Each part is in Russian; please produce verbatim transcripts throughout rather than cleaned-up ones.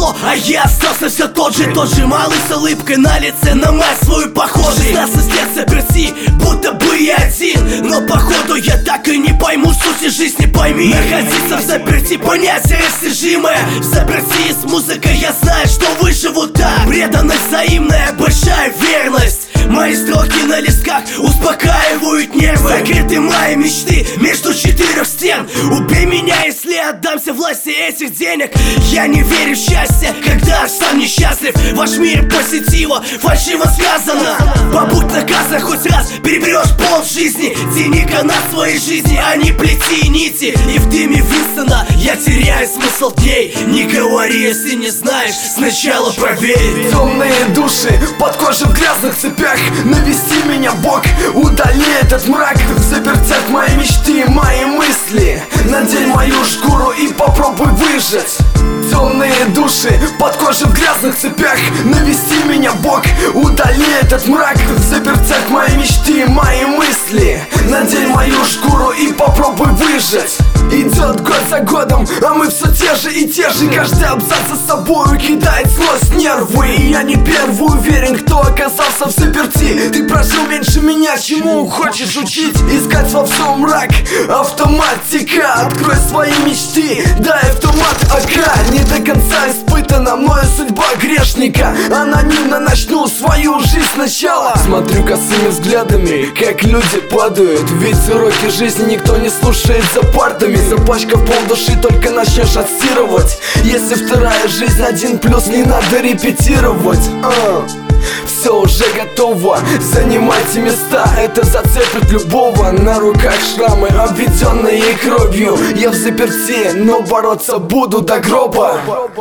прошло, а я остался все тот же, тот же малый с улыбкой на лице, на мать свою похожий. шестнадцать лет заперти, будто бы я один, но походу я так и не пойму сути жизни, пойми. Находиться в заперти, понятие растяжимое. В заперти с музыкой я знаю, что выживу так. Преданность взаимная, большая верность. Мои строки на листках успокаивают нервы. Закрыты мои мечты между четырех стен. Убей меня, если отдамся власти этих денег. Я не верю в счастье, когда сам несчастлив. Ваш мир позитива, фальшиво сказано. Побудь наказан хоть раз, переберешь пол жизни. Тяни канат своей жизни, а не плети нити. И в дыме Винстона я теряю смысл дней. Не говори, если не знаешь, сначала проверь. Темные души под кожей в грязных цепях. Навести меня, Бог, удали этот мрак. В запертях мои мечты, мои мысли. Надень мою шкуру и попробуй выжить. Темные души под кожей в грязных цепях. Навести меня, Бог, удали этот мрак. В запертях мои мечты, мои мысли. Надень мою шкуру и попробуй выжить. Идет год за годом, а мы все те же и те же. Каждый абзац за собой кидает злость, нервы. И я не первый уверен, кто оказался в заперти. Ты прожил меньше меня, чему хочешь учить? Искать во всем мрак, автоматика. Открой свои мечты, дай автомат АК. Не до конца испытана мною судьба грешника. Анонимно начну свою жизнь сначала. Смотрю косыми взглядами, как люди падают. Ведь уроки жизни никто не слушает за партами. Запачкав полдуши, только начнешь отстирывать. Если вторая жизнь один плюс, не надо репетировать. а. Все уже готово, занимайте места. Это зацепит любого. На руках шрамы, обведенные кровью. Я в заперти, но бороться буду до гроба.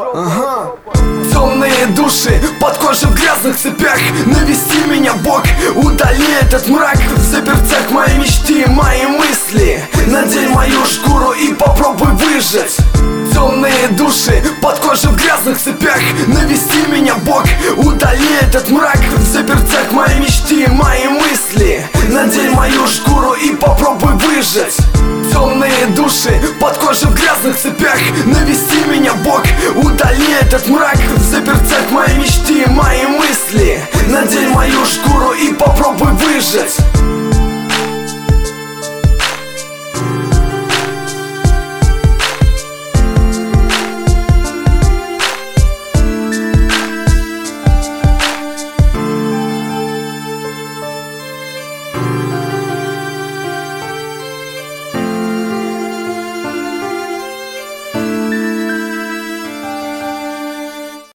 Ага. Темные души под кожей в грязных цепях. Навести меня, Бог, удали этот мрак. В запертях мои мечты, мои мысли. Надень мою шкуру и попробуй выжить. Темные души под кожей в грязных цепях. Навести меня, Бог, удали этот мрак. В запертях мои мечты, мои мысли. Надень мою шкуру и попробуй выжить. Темные души под кожей в грязных цепях. Навести меня, Бог, удали этот мрак. В запертях мои мечты, мои мысли. Надень мою шкуру и попробуй выжить.